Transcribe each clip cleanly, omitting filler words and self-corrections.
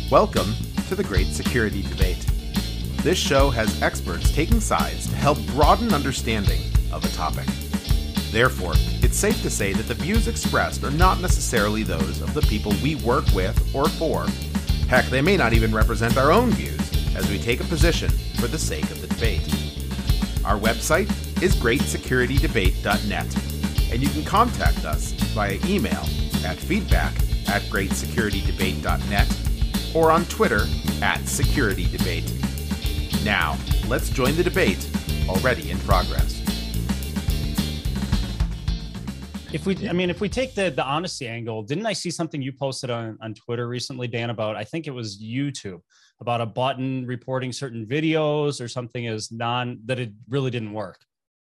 Welcome to the Great Security Debate. This show has experts taking sides to help broaden understanding of a topic. Therefore, it's safe to say that the views expressed are not necessarily those of the people we work with or for. Heck, they may not even represent our own views as we take a position for the sake of the debate. Our website is greatsecuritydebate.net, and you can contact us via email at feedback@greatsecuritydebate.net or on Twitter @SecurityDebate. Now, let's join the debate already in progress. If we take the honesty angle, didn't I see something you posted on Twitter recently, Dan, about, I think it was YouTube, about a button reporting certain videos or something as that it really didn't work?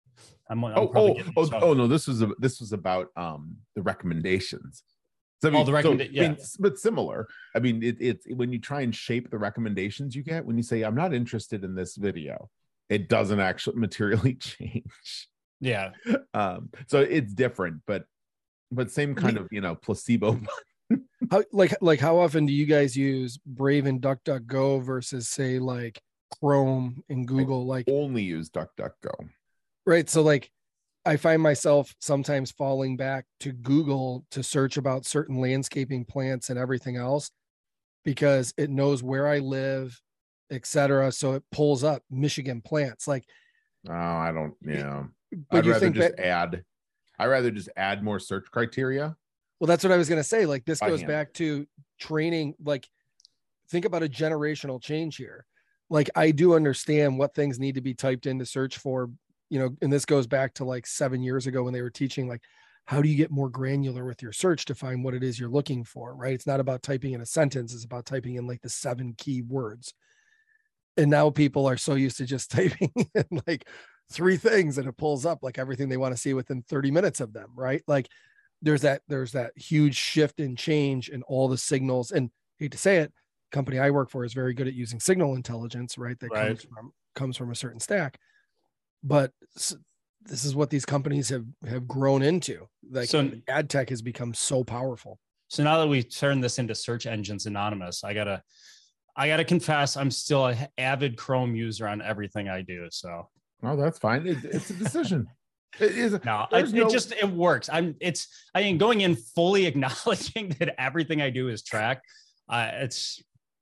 No, this was about the recommendations. So, but similar. I mean, it's when you try and shape the recommendations you get, when you say, I'm not interested in this video, it doesn't actually materially change. Yeah. So it's different, but same kind of, placebo. How often do you guys use Brave and DuckDuckGo versus, say, like Chrome and Google? I only use DuckDuckGo. Right. So I find myself sometimes falling back to Google to search about certain landscaping plants and everything else because it knows where I live, etc. So it pulls up Michigan plants. I don't. Yeah. But I'd rather just add more search criteria. Well, that's what I was going to say. This goes back to training. Think about a generational change here. I do understand what things need to be typed in to search for, and this goes back to 7 years ago when they were teaching, how do you get more granular with your search to find what it is you're looking for, right? It's not about typing in a sentence. It's about typing in the 7 key words. And now people are so used to just typing in 3 things and it pulls up everything they want to see within 30 minutes of them, right? There's that huge shift in change in all the signals. And hate to say it, company I work for is very good at using signal intelligence, right? That comes from a certain stack. But this is what these companies have grown into. So ad tech has become so powerful. So now that we turn this into Search Engines Anonymous, I gotta confess, I'm still an avid Chrome user on everything I do. So, well, that's fine. It's a decision. It works. Going in fully acknowledging that everything I do is tracked. It's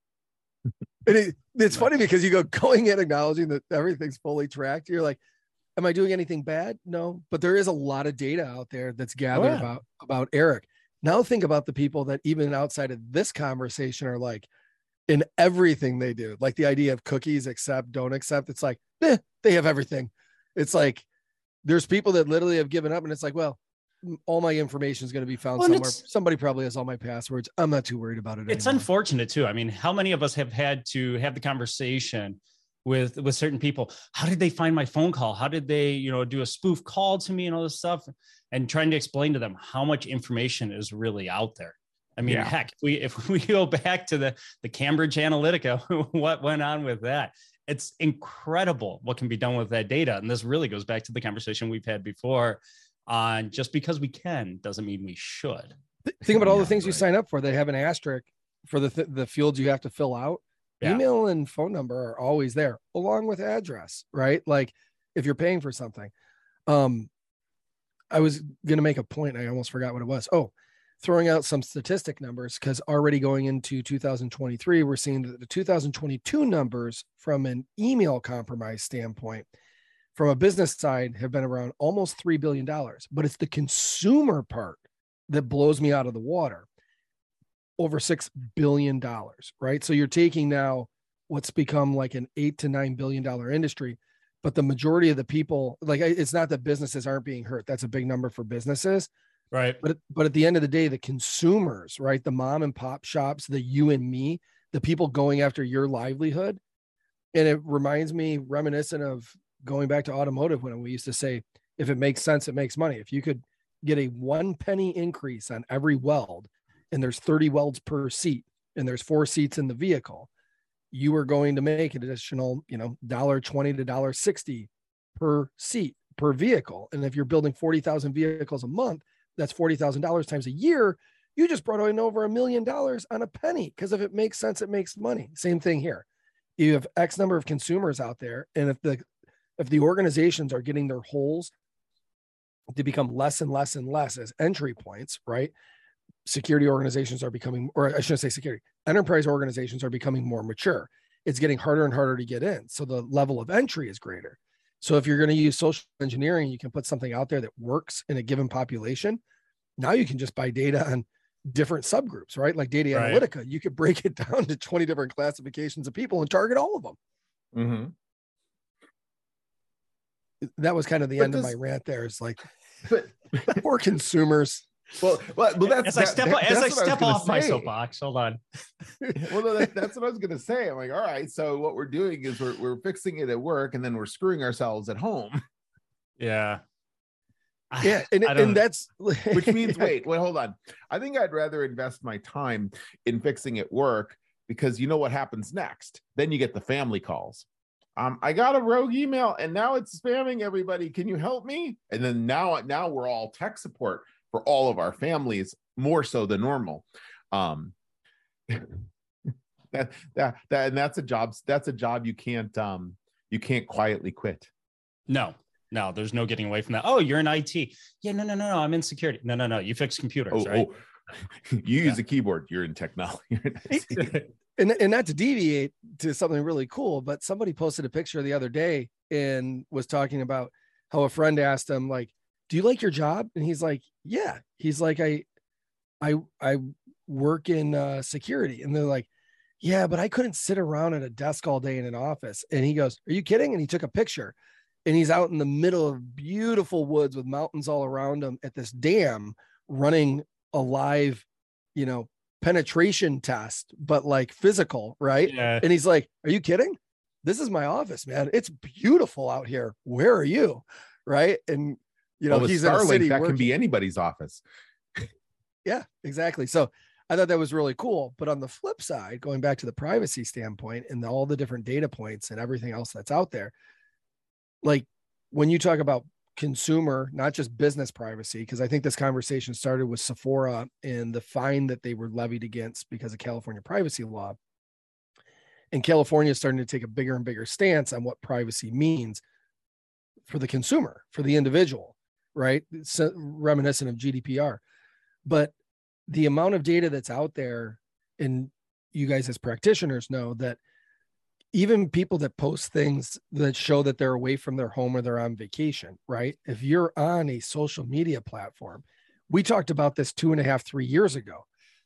funny because you going in acknowledging that everything's fully tracked. You're like, am I doing anything bad? No, but there is a lot of data out there that's gathered about Eric. Now think about the people that even outside of this conversation are in everything they do, the idea of cookies, accept, don't accept. It's they have everything. It's there's people that literally have given up and it's well, all my information is going to be found somewhere. Somebody probably has all my passwords. I'm not too worried about it. It's unfortunate too. I mean, how many of us have had to have the conversation with certain people? How did they find my phone call? How did they, do a spoof call to me and all this stuff, and trying to explain to them how much information is really out there. I mean, heck, if we go back to the Cambridge Analytica, what went on with that? It's incredible what can be done with that data. And this really goes back to the conversation we've had before on just because we can doesn't mean we should. Think about all the things you sign up for. They have an asterisk for the fields you have to fill out. Yeah. Email and phone number are always there along with address, right? If you're paying for something. I was going to make a point. I almost forgot what it was. Throwing out some statistic numbers, because already going into 2023, we're seeing that the 2022 numbers from an email compromise standpoint, from a business side, have been around almost $3 billion. But it's the consumer part that blows me out of the water. Over $6 billion, right? So you're taking now what's become an $8 to $9 billion industry, but the majority of the people, it's not that businesses aren't being hurt. That's a big number for businesses. Right. But at the end of the day, the consumers, right? The mom and pop shops, the you and me, the people going after your livelihood. And it reminds me reminiscent of going back to automotive when we used to say, if it makes sense, it makes money. If you could get a 1 penny increase on every weld, and there's 30 welds per seat, and there's 4 seats in the vehicle, you are going to make an additional, $1.20 to $1.60 per seat per vehicle. And if you're building 40,000 vehicles a month, that's $40,000 times a year. You just brought in over $1 million on a penny, because if it makes sense, it makes money. Same thing here. You have X number of consumers out there, and if the organizations are getting their holes to become less and less and less as entry points, right? Security organizations are becoming, or I shouldn't say security, enterprise organizations are becoming more mature. It's getting harder and harder to get in. So the level of entry is greater. So if you're going to use social engineering, you can put something out there that works in a given population. Now you can just buy data on different subgroups, right? Like data analytica, you could break it down to 20 different classifications of people and target all of them. Mm-hmm. That was kind of the end of my rant there. It's like, poor consumers. Well, that's as I step off my soapbox. Hold on. Well, that's what I was going to say. I'm like, all right, so what we're doing is we're fixing it at work, and then we're screwing ourselves at home. Yeah. Yeah, and that's which means wait, hold on. I think I'd rather invest my time in fixing it work, because you know what happens next? Then you get the family calls. I got a rogue email and now it's spamming everybody. Can you help me? And then now we're all tech support for all of our families, more so than normal. That's a job you can't quietly quit. No, there's no getting away from that. Oh, you're in IT. Yeah, no, I'm in security. No, you fix computers, right? You use a keyboard. You're in technology. And not to deviate to something really cool, but somebody posted a picture the other day and was talking about how a friend asked him, like, do you like your job? And he's like, yeah. He's like, I work in security. And they're like, yeah, but I couldn't sit around at a desk all day in an office. And he goes, are you kidding? And he took a picture, and he's out in the middle of beautiful woods with mountains all around him at this dam, running a live, penetration test, but like physical, right? Yeah. And he's like, are you kidding? This is my office, man. It's beautiful out here. Where are you? Right. And he's in a city that can be anybody's office. Yeah, exactly. So I thought that was really cool. But on the flip side, going back to the privacy standpoint and all the different data points and everything else that's out there, like when you talk about consumer, not just business privacy, because I think this conversation started with Sephora and the fine that they were levied against because of California privacy law. And California is starting to take a bigger and bigger stance on what privacy means for the consumer, for the individual, right? It's reminiscent of GDPR. But the amount of data that's out there, and you guys as practitioners know that even people that post things that show that they're away from their home or they're on vacation, right? If you're on a social media platform, we talked about this 2.5, 3 years ago.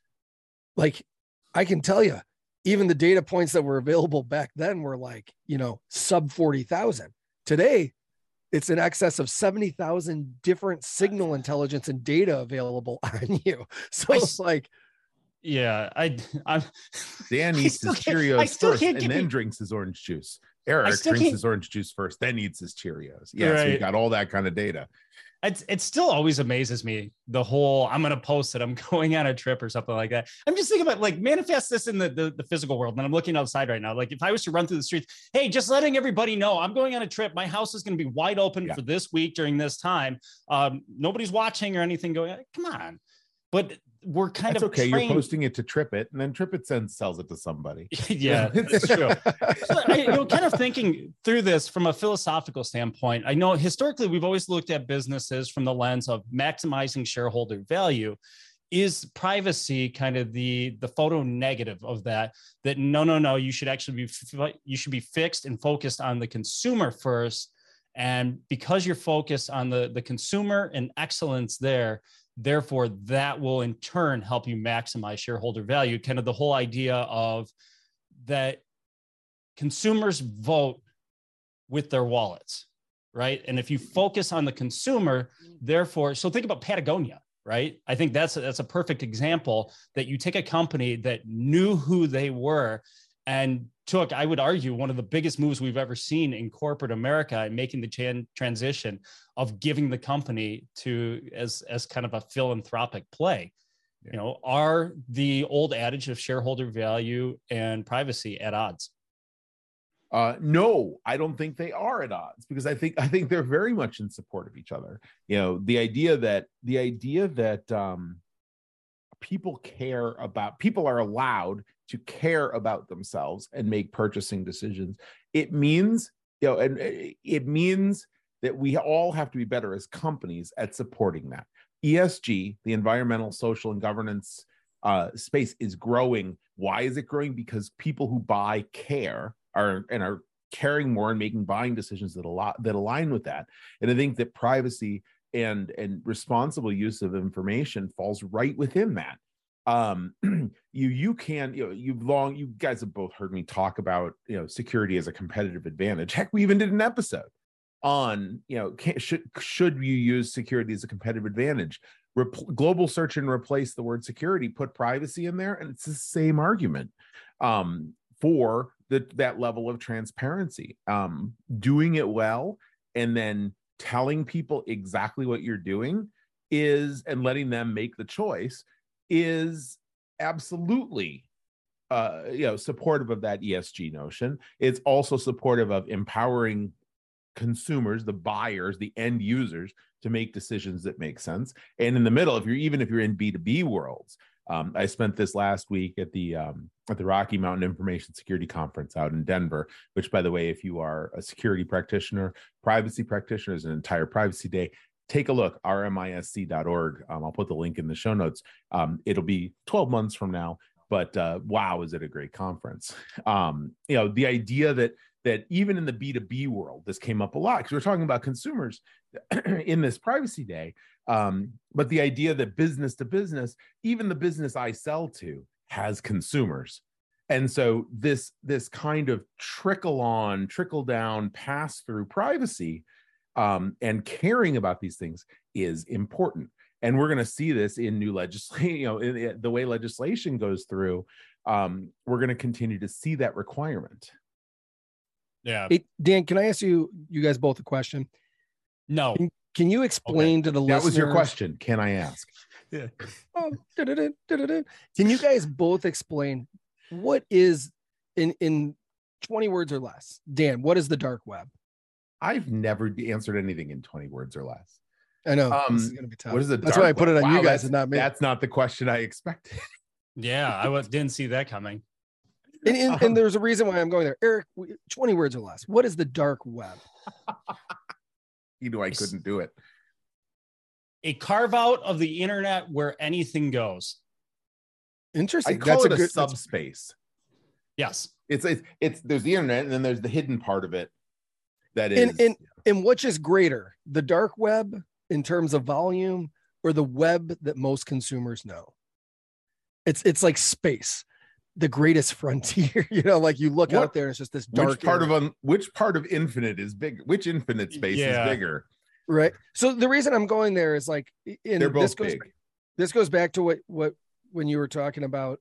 Like, I can tell you, even the data points that were available back then were like, sub 40,000. Today, it's in excess of 70,000 different signal intelligence and data available on you. So it's like, yeah, I'm Dan eats his Cheerios first and then drinks his orange juice. Eric drinks his orange juice first, then eats his Cheerios. Yeah, right. So you got all that kind of data. It still always amazes me, the whole, I'm going to post it, I'm going on a trip or something like that. I'm just thinking about, like, manifest this in the physical world. And I'm looking outside right now. Like, if I was to run through the streets, hey, just letting everybody know I'm going on a trip. My house is going to be wide open for this week during this time. Nobody's watching or anything going, come on. But we're kind of okay. Trained. You're posting it to TripIt, and then TripIt sells it to somebody. Yeah, that's true. So, kind of thinking through this from a philosophical standpoint, I know historically we've always looked at businesses from the lens of maximizing shareholder value. Is privacy kind of the photo negative of that? That no, you should actually be fixed and focused on the consumer first, and because you're focused on the consumer and excellence there. Therefore, that will in turn help you maximize shareholder value. Kind of the whole idea of that consumers vote with their wallets, right? And if you focus on the consumer, therefore, so think about Patagonia, right? I think that's a perfect example that you take a company that knew who they were and took, I would argue, one of the biggest moves we've ever seen in corporate America and making the transition of giving the company to as kind of a philanthropic play. Yeah. Are the old adage of shareholder value and privacy at odds? No, I don't think they are at odds, because I think they're very much in support of each other. The idea that people are allowed to care about themselves and make purchasing decisions, it means, and it means that we all have to be better as companies at supporting that. ESG, the environmental, social, and governance space, is growing. Why is it growing? Because people who buy care are caring more and making buying decisions that align with that. And I think that privacy and responsible use of information falls right within that. You guys have both heard me talk about security as a competitive advantage. Heck, we even did an episode on should you use security as a competitive advantage. Global search and replace the word security, put privacy in there, and it's the same argument for that level of transparency. Doing it well and then telling people exactly what you're doing and letting them make the choice is absolutely supportive of that ESG notion. It's also supportive of empowering consumers, the buyers, the end users, to make decisions that make sense. And in the middle, if you're in B2B worlds, I spent this last week at the Rocky Mountain Information Security Conference out in Denver, which, by the way, if you are a security practitioner, privacy practitioner, is an entire privacy day. Take a look, rmisc.org. I'll put the link in the show notes. It'll be 12 months from now, but wow, is it a great conference. The idea that even in the B2B world, this came up a lot because we're talking about consumers in this privacy day. But the idea that business to business, even the business I sell to, has consumers. And so this kind of trickle down, pass through privacy and caring about these things is important. And we're going to see this in new legislation, the way legislation goes through. We're going to continue to see that requirement. Yeah. Hey, Dan, can I ask you guys both a question? No. Can you explain to the listeners? That was your question. Can I ask? Yeah. Can you guys both explain what is in 20 words or less? Dan, what is the dark web? I've never answered anything in 20 words or less. I know. This is going to be tough. What is the That's why I put it on you guys and not me. That's not the question I expected. Yeah, I didn't see that coming. And there's a reason why I'm going there. Eric, 20 words or less. What is the dark web? I couldn't do it. A carve out of the internet where anything goes. Interesting. I call it a subspace. Yes. It's there's the internet and then there's the hidden part of it. That is. And which is greater, the dark web in terms of volume or the web that most consumers know? It's like space, the greatest frontier. Like you look out there, it's just this dark. Which part of infinite is big? Which infinite space is bigger? Right. So the reason I'm going there is like, they're both big. This goes back to what when you were talking about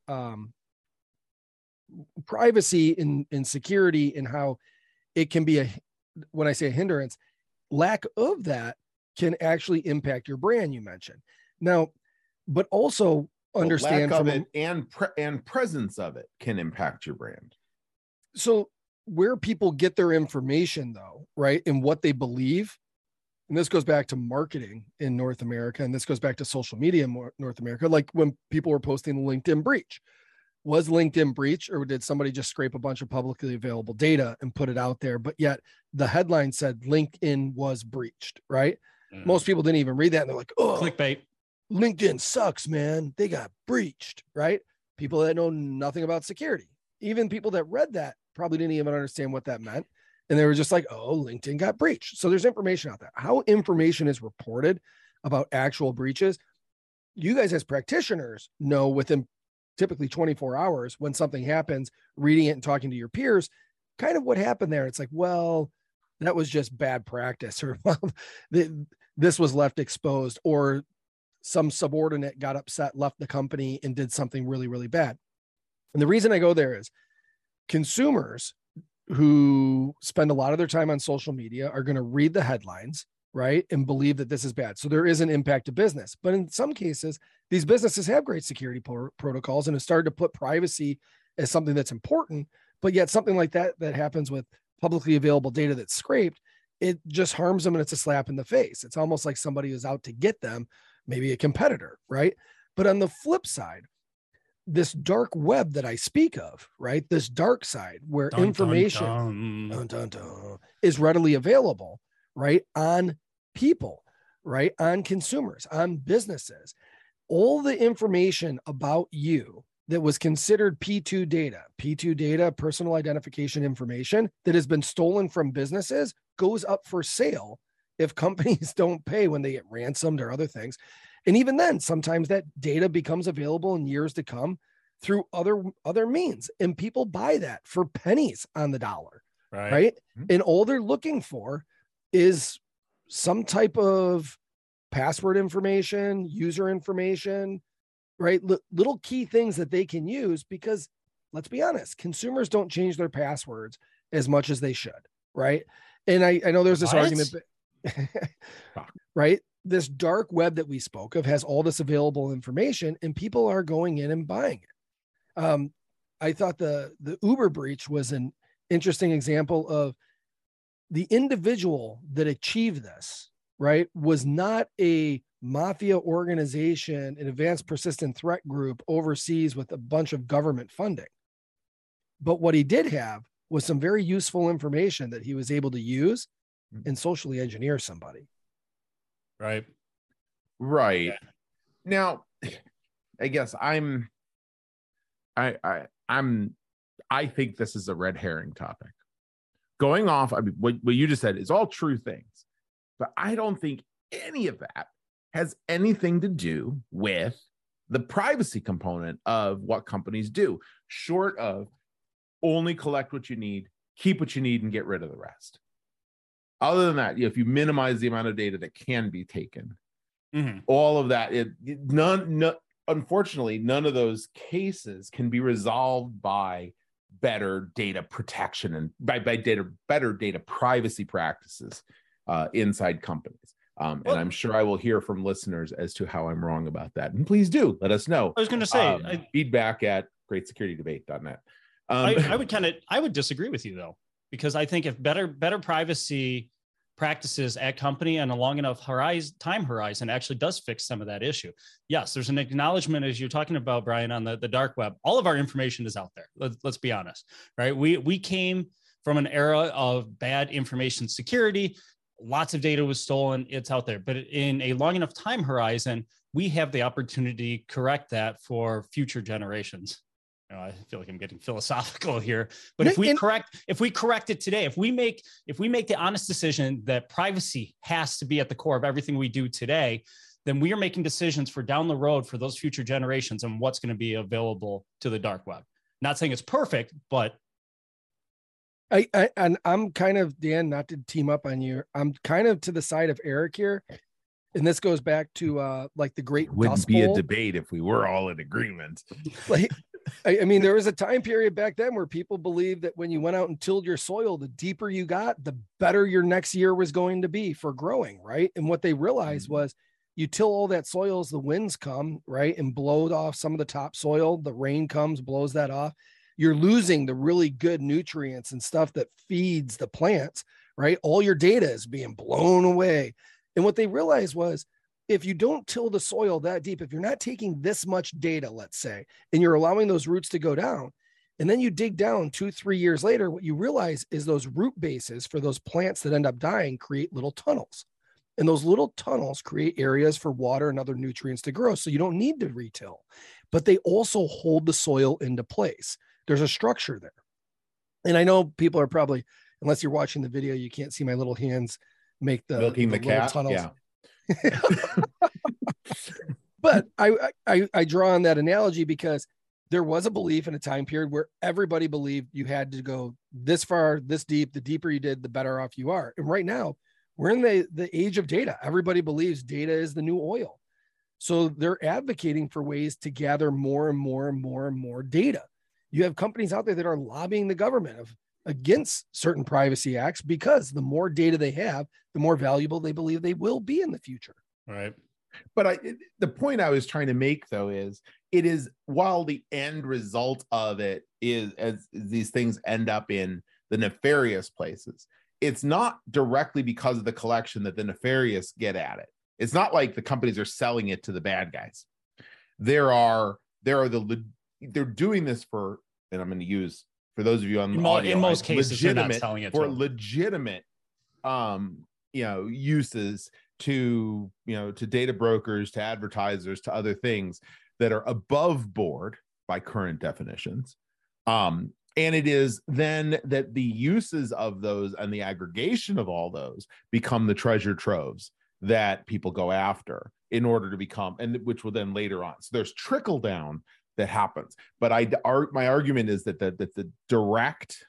privacy and security and how it can be when I say a hindrance, lack of that can actually impact your brand. You mentioned now, but also understand lack of it and presence of it can impact your brand. So where people get their information though, right? And what they believe. And this goes back to marketing in North America. And this goes back to social media in North America. Like when people were posting the LinkedIn breach, was LinkedIn breach, or did somebody just scrape a bunch of publicly available data and put it out there? But yet the headline said LinkedIn was breached, right? Most people didn't even read that. And they're like, oh, clickbait. LinkedIn sucks, man. They got breached, right? People that know nothing about security, even people that read that probably didn't even understand what that meant. And they were just like, oh, LinkedIn got breached. So there's information out there. How information is reported about actual breaches, you guys as practitioners know within typically 24 hours when something happens, reading it and talking to your peers, kind of what happened there. It's like, well, that was just bad practice, or well, this was left exposed, or some subordinate got upset, left the company and did something really, really bad. And the reason I go there is consumers who spend a lot of their time on social media are going to read the headlines, right? And believe that this is bad. So there is an impact to business, but in some cases, these businesses have great security protocols and have started to put privacy as something that's important, but yet something like that happens with publicly available data that's scraped, it just harms them and it's a slap in the face. It's almost like somebody is out to get them, maybe a competitor, right? But on the flip side, this dark web that I speak of, right? This dark side where information is readily available, right? On people, right? On consumers, on businesses. All the information about you that was considered P2 data, personal identification information that has been stolen from businesses goes up for sale if companies don't pay when they get ransomed or other things. And even then, sometimes that data becomes available in years to come through other means. And people buy that for pennies on the dollar, right? And all they're looking for is some type of password information, user information, right? Little key things that they can use, because let's be honest, consumers don't change their passwords as much as they should, right? And I know there's this argument, right? This dark web that we spoke of has all this available information, and people are going in and buying it. I thought the Uber breach was an interesting example of the individual that achieved this, right? Was not a mafia organization, an advanced persistent threat group overseas with a bunch of government funding. But what he did have was some very useful information that he was able to use and socially engineer somebody. Right. Yeah. Now, I guess I think this is a red herring topic. Going off, I mean, what you just said is all true things, but I don't think any of that has anything to do with the privacy component of what companies do, short of only collect what you need, keep what you need, and get rid of the rest. Other than that, if you minimize the amount of data that can be taken, all of that, unfortunately, none of those cases can be resolved by better data protection and by better data privacy practices inside companies. And I'm sure I will hear from listeners as to how I'm wrong about that. And please do let us know. I was going to say feedback at greatsecurity-debate.net. I would disagree with you though, because I think if better privacy practices at company and a long enough time horizon actually does fix some of that issue. Yes, there's an acknowledgement, as you're talking about, Brian, on the dark web. All of our information is out there. Let's be honest, right? We came from an era of bad information security. Lots of data was stolen. It's out there. But in a long enough time horizon, we have the opportunity to correct that for future generations. I feel like I'm getting philosophical here, but if we correct it today, if we make the honest decision that privacy has to be at the core of everything we do today, then we are making decisions for down the road for those future generations and what's going to be available to the dark web. Not saying it's perfect, but I'm kind of, Dan, not to team up on you, I'm kind of to the side of Eric here. And this goes back to like the Great Dust Bowl. Wouldn't be a debate if we were all in agreement. Like, I mean, there was a time period back then where people believed that when you went out and tilled your soil, the deeper you got, the better your next year was going to be for growing, right? And what they realized was you till all that soil as the winds come, right, and blow off some of the topsoil, the rain comes, blows that off. You're losing the really good nutrients and stuff that feeds the plants, right? All your data is being blown away. And what they realized was, if you don't till the soil that deep, if you're not taking this much data, let's say, and you're allowing those roots to go down, and then you dig down 2-3 years later, what you realize is those root bases for those plants that end up dying create little tunnels. And those little tunnels create areas for water and other nutrients to grow. So you don't need to retill, but they also hold the soil into place. There's a structure there. And I know people are probably, unless you're watching the video, you can't see my little hands make the milking the cat tunnels. Yeah. But I draw on that analogy because there was a belief in a time period where everybody believed you had to go this far, this deep. The deeper you did, the better off you are. And right now we're in the age of data. Everybody believes data is the new oil. So they're advocating for ways to gather more and more and more and more data. You have companies out there that are lobbying the government against certain privacy acts because the more data they have, the more valuable they believe they will be in the future. Right. But the point I was trying to make, though, is it is, while the end result of it is, as these things end up in the nefarious places, it's not directly because of the collection that the nefarious get at it. It's not like the companies are selling it to the bad guys. They're doing this for, and I'm going to use, for those of you on the audio, in most cases, they're not selling it for to legitimate, uses to data brokers, to advertisers, to other things that are above board by current definitions. And it is then that the uses of those and the aggregation of all those become the treasure troves that people go after in order to become, and which will then later on. So there's trickle down that happens. But my argument is that the direct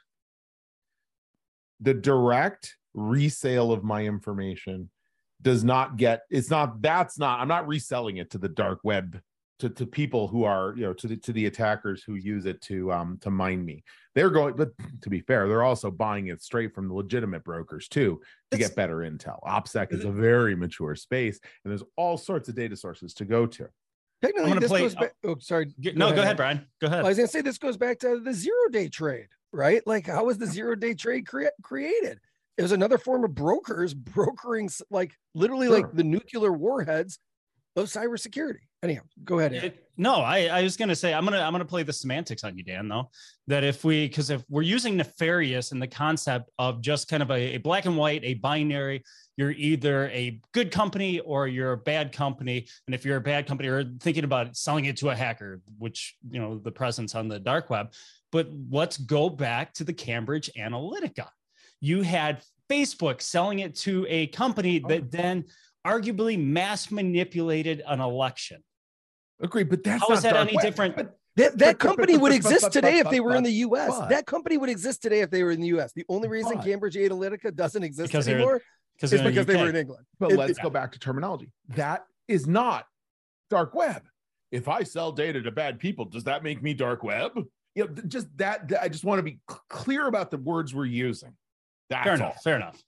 resale of my information does not get, I'm not reselling it to the dark web, to people who are, to the attackers who use it to mine me. They're going, but to be fair, they're also buying it straight from the legitimate brokers too, to get better intel. OPSEC is a very mature space, and there's all sorts of data sources to go to. Technically, this goes back. Oh, sorry. No, go ahead, Brian. Go ahead. I was going to say this goes back to the 0-day trade, right? Like, how was the 0-day trade created? It was another form of brokers brokering, like literally, like the nuclear warheads of cybersecurity. Anyhow, go ahead. I was going to say, I'm going to play the semantics on you, Dan, though, that if we're using nefarious in the concept of just kind of a black and white, a binary, you're either a good company or you're a bad company. And if you're a bad company, or thinking about selling it to a hacker, which, the presence on the dark web, but let's go back to the Cambridge Analytica. You had Facebook selling it to a company that then arguably mass manipulated an election. Agree, but that's how is that any different? That company would exist today if they were in the U.S. That company would exist today if they were in the U.S. The only reason Cambridge Analytica doesn't exist anymore is because they were in England. But let's go back to terminology. That is not dark web. If I sell data to bad people, does that make me dark web? Just that. I just want to be clear about the words we're using. Fair enough.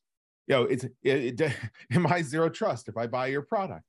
Am I zero trust if I buy your product?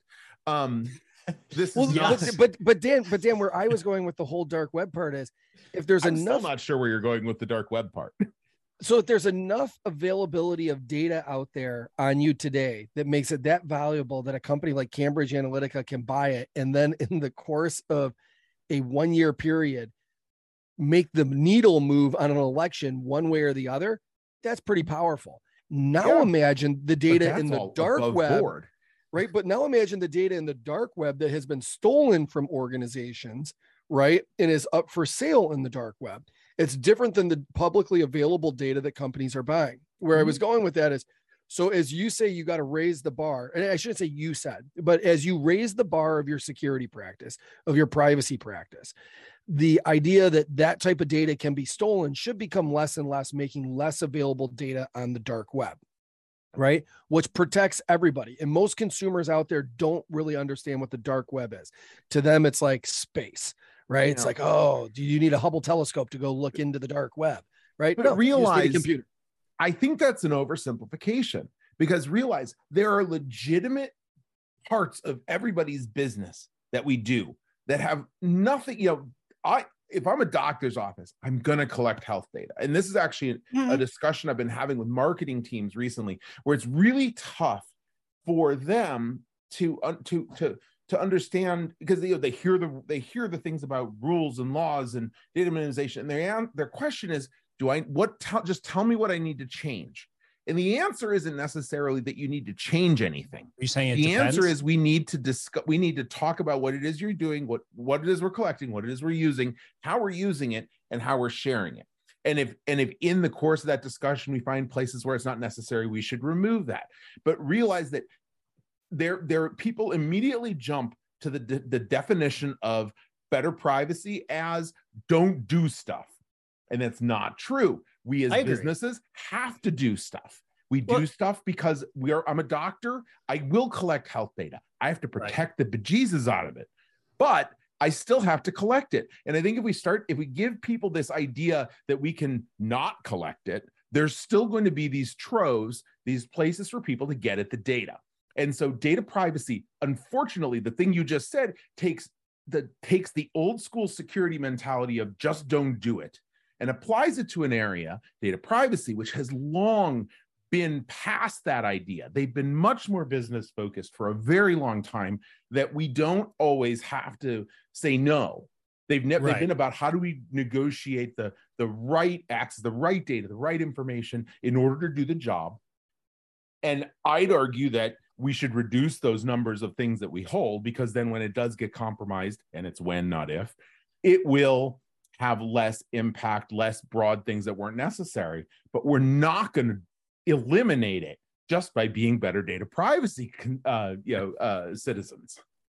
This is not. But Dan, where I was going with the whole dark web part is, if there's I'm enough, still not sure where you're going with the dark web part. So if there's enough availability of data out there on you today that makes it that valuable that a company like Cambridge Analytica can buy it, and then in the course of a 1-year period, make the needle move on an election one way or the other, that's pretty powerful. Now imagine the data in the dark web, right? But now imagine the data in the dark web that has been stolen from organizations, right? And is up for sale in the dark web. It's different than the publicly available data that companies are buying. Where I was going with that is, so as you say, you got to raise the bar, and I shouldn't say you said, but as you raise the bar of your security practice, of your privacy practice, the idea that that type of data can be stolen should become less and less, making less available data on the dark web, right? Which protects everybody. And most consumers out there don't really understand what the dark web is. To them, it's like space, right? It's like, oh, do you need a Hubble telescope to go look into the dark web, right? But realize, computer. I think that's an oversimplification, because realize there are legitimate parts of everybody's business that we do that have nothing, if I'm a doctor's office, I'm going to collect health data. And this is actually a discussion I've been having with marketing teams recently, where it's really tough for them to understand, because they hear the things about rules and laws and data minimization, and their question is, just tell me what I need to change. And the answer isn't necessarily that you need to change anything. Are you saying the answer is we need to discuss, we need to talk about what it is you're doing, what it is we're collecting, what it is we're using, how we're using it, and how we're sharing it. And if in the course of that discussion we find places where it's not necessary, we should remove that. But realize that there people immediately jump to the definition of better privacy as don't do stuff. And that's not true. We as businesses have to do stuff. We do stuff because I'm a doctor. I will collect health data. I have to protect the bejesus out of it, but I still have to collect it. And I think if we give people this idea that we can not collect it, there's still going to be these troves, these places for people to get at the data. And so data privacy, unfortunately, the thing you just said takes the old school security mentality of just don't do it, and applies it to an area, data privacy, which has long been past that idea. They've been much more business focused for a very long time, that we don't always have to say no. They've been about how do we negotiate the right access, the right data, the right information in order to do the job. And I'd argue that we should reduce those numbers of things that we hold, because then when it does get compromised, and it's when, not if, it will have less impact, less broad things that weren't necessary. But we're not going to eliminate it just by being better data privacy citizens.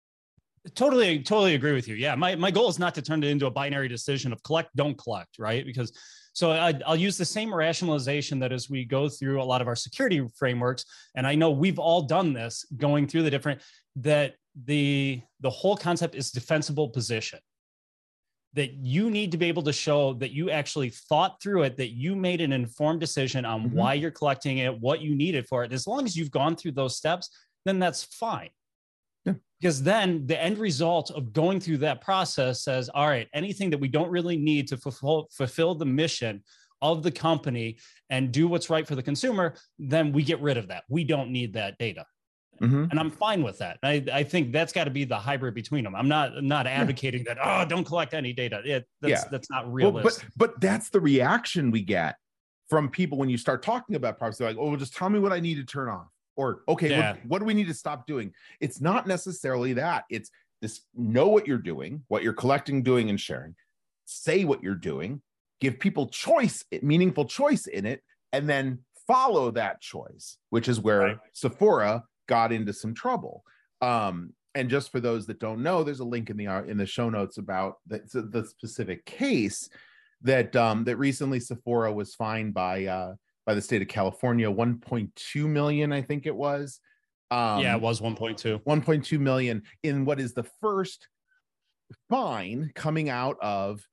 Totally agree with you. Yeah, my goal is not to turn it into a binary decision of collect, don't collect, right? Because I'll use the same rationalization that as we go through a lot of our security frameworks, and I know we've all done this going through the different, that the whole concept is defensible position. That you need to be able to show that you actually thought through it, that you made an informed decision on why you're collecting it, what you needed for it. As long as you've gone through those steps, then that's fine. Yeah. Because then the end result of going through that process says, all right, anything that we don't really need to fulfill the mission of the company and do what's right for the consumer, then we get rid of that. We don't need that data. And I'm fine with that. I think that's got to be the hybrid between them. I'm not advocating that, don't collect any data. That's not realistic. Well, but that's the reaction we get from people when you start talking about privacy. Like, well, just tell me what I need to turn off. Or, okay, what do we need to stop doing? It's not necessarily that. It's this: know what you're doing, what you're collecting, doing, and sharing. Say what you're doing. Give people choice, meaningful choice in it, and then follow that choice, which is where Sephora got into some trouble. And just for those that don't know, there's a link in the show notes about the specific case that recently Sephora was fined by the state of California, 1.2 million, I think it was. It was 1.2. 1.2 million in what is the first fine coming out of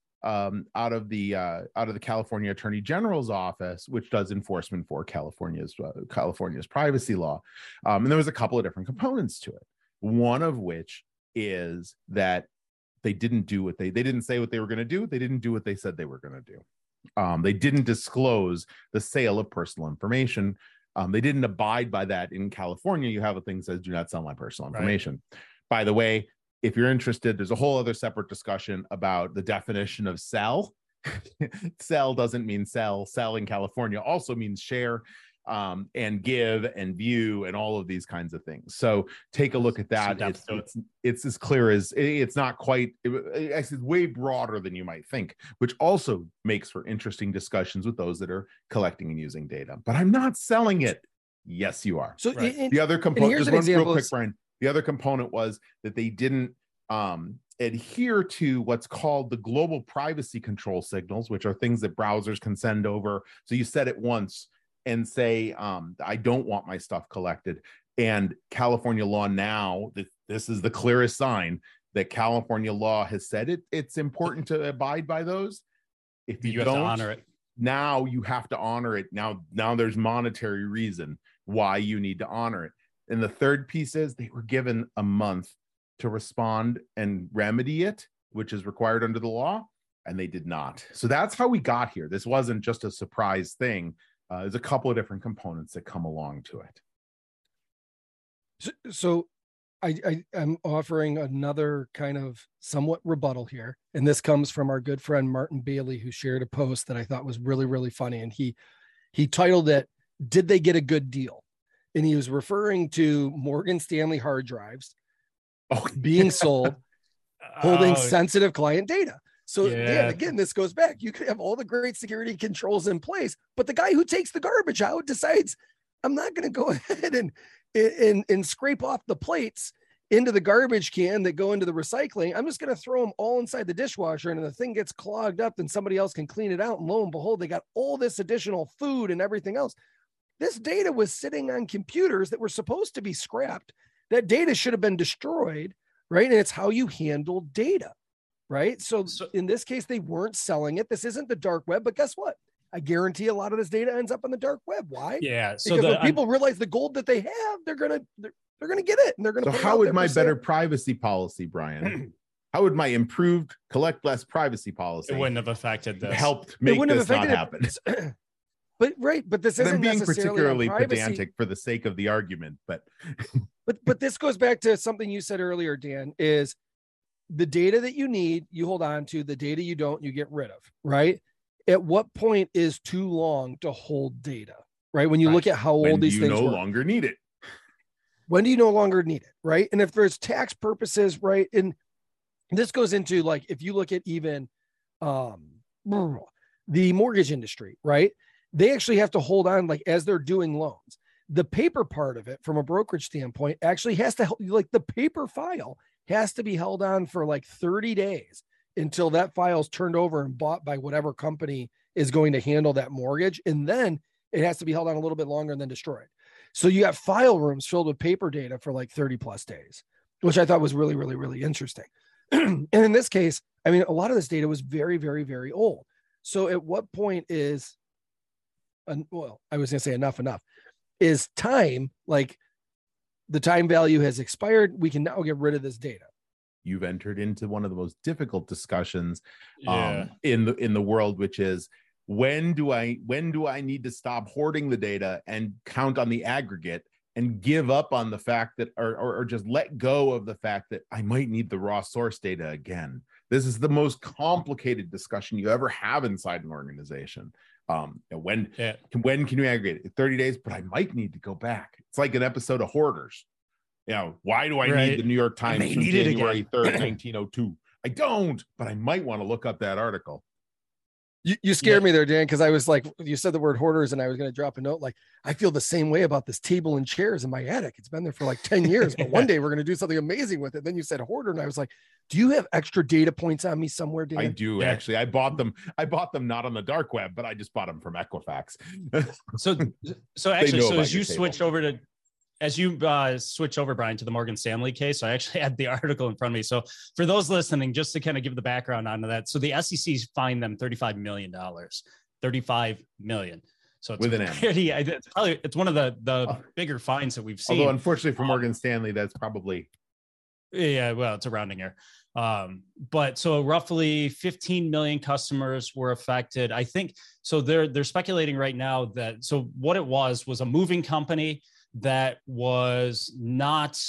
the California Attorney General's office, which does enforcement for California's privacy law. And there was a couple of different components to it. One of which is that they didn't do what they didn't say what they were going to do. They didn't do what they said they were going to do. They didn't disclose the sale of personal information. They didn't abide by that. In California, you have a thing that says, do not sell my personal information. Right. By the way, if you're interested, there's a whole other separate discussion about the definition of sell. Sell doesn't mean sell. Sell in California also means share, and give and view and all of these kinds of things. So take a look at that. It's as clear as it's not quite, it's way broader than you might think, which also makes for interesting discussions with those that are collecting and using data. But I'm not selling it. Yes, you are. So the other component, just one real quick, Brian. The other component was that they didn't adhere to what's called the global privacy control signals, which are things that browsers can send over. So you set it once and say, I don't want my stuff collected. And California law now, this is the clearest sign that California law has said it's important to abide by those. If you don't, have to honor it. Now you have to honor it. Now there's monetary reason why you need to honor it. And the third piece is they were given a month to respond and remedy it, which is required under the law, and they did not. So that's how we got here. This wasn't just a surprise thing. There's a couple of different components that come along to it. So I'm offering another kind of somewhat rebuttal here. And this comes from our good friend, Martin Bailey, who shared a post that I thought was really, really funny. And he titled it, "Did They Get a Good Deal?" And he was referring to Morgan Stanley hard drives being sold, holding sensitive client data. So again, this goes back. You could have all the great security controls in place, but the guy who takes the garbage out decides, I'm not going to go ahead and scrape off the plates into the garbage can that go into the recycling. I'm just going to throw them all inside the dishwasher, and the thing gets clogged up, then somebody else can clean it out. And lo and behold, they got all this additional food and everything else. This data was sitting on computers that were supposed to be scrapped. That data should have been destroyed, right? And it's how you handle data, right? So in this case, they weren't selling it. This isn't the dark web, but guess what? I guarantee a lot of this data ends up on the dark web. Why? Yeah. So because when people realize the gold that they have, they're gonna get it, and they're gonna. So how would my better privacy policy, Brian? How would my improved collect less privacy policy? It wouldn't have affected this. Helped make this not happen. But this isn't I'm being necessarily particularly privacy. pedantic for the sake of the argument, but this goes back to something you said earlier, Dan, is the data that you need, you hold on to. The data you don't, you get rid of, right? At what point is too long to hold data, right? When you look at how old these things no work. longer need it. When do you no longer need it, right? And if there's tax purposes, right? And this goes into like, if you look at even the mortgage industry, right? They actually have to hold on, like as they're doing loans. The paper part of it from a brokerage standpoint actually has to help, like the paper file has to be held on for like 30 days until that file is turned over and bought by whatever company is going to handle that mortgage. And then it has to be held on a little bit longer and then destroyed. So you have file rooms filled with paper data for like 30 plus days, which I thought was really, really, really interesting. And in this case, I mean, a lot of this data was very, very, very old. So at what point is, well, I was going to say enough, is time, like the time value has expired. We can now get rid of this data. You've entered into one of the most difficult discussions in the world, which is when do I need to stop hoarding the data and count on the aggregate and give up on the fact that, or just let go of the fact that I might need the raw source data again. This is the most complicated discussion you ever have inside an organization. When can you aggregate it? 30 days, but I might need to go back. It's like an episode of Hoarders. You know, why do I need the New York Times from January 3rd, 1902? I don't, but I might want to look up that article. You scared me there, Dan, because I was like, you said the word hoarders and I was going to drop a note. Like, I feel the same way about this table and chairs in my attic. It's been there for like 10 years, but one day we're going to do something amazing with it. Then you said hoarder. And I was like, do you have extra data points on me somewhere, Dan? I do, actually. I bought them not on the dark web, but I just bought them from Equifax. so as you switch over to, switch over, Brian, to the Morgan Stanley case, I actually had the article in front of me. So for those listening, just to kind of give the background onto that. So the SEC fined them $35 million, $35 million. So it's pretty, it's one of the bigger fines that we've seen. Although unfortunately for Morgan Stanley, that's probably. Yeah, well, it's a rounding error. But so roughly 15 million customers were affected. I think, so they're speculating right now that, so what it was a moving company that was not,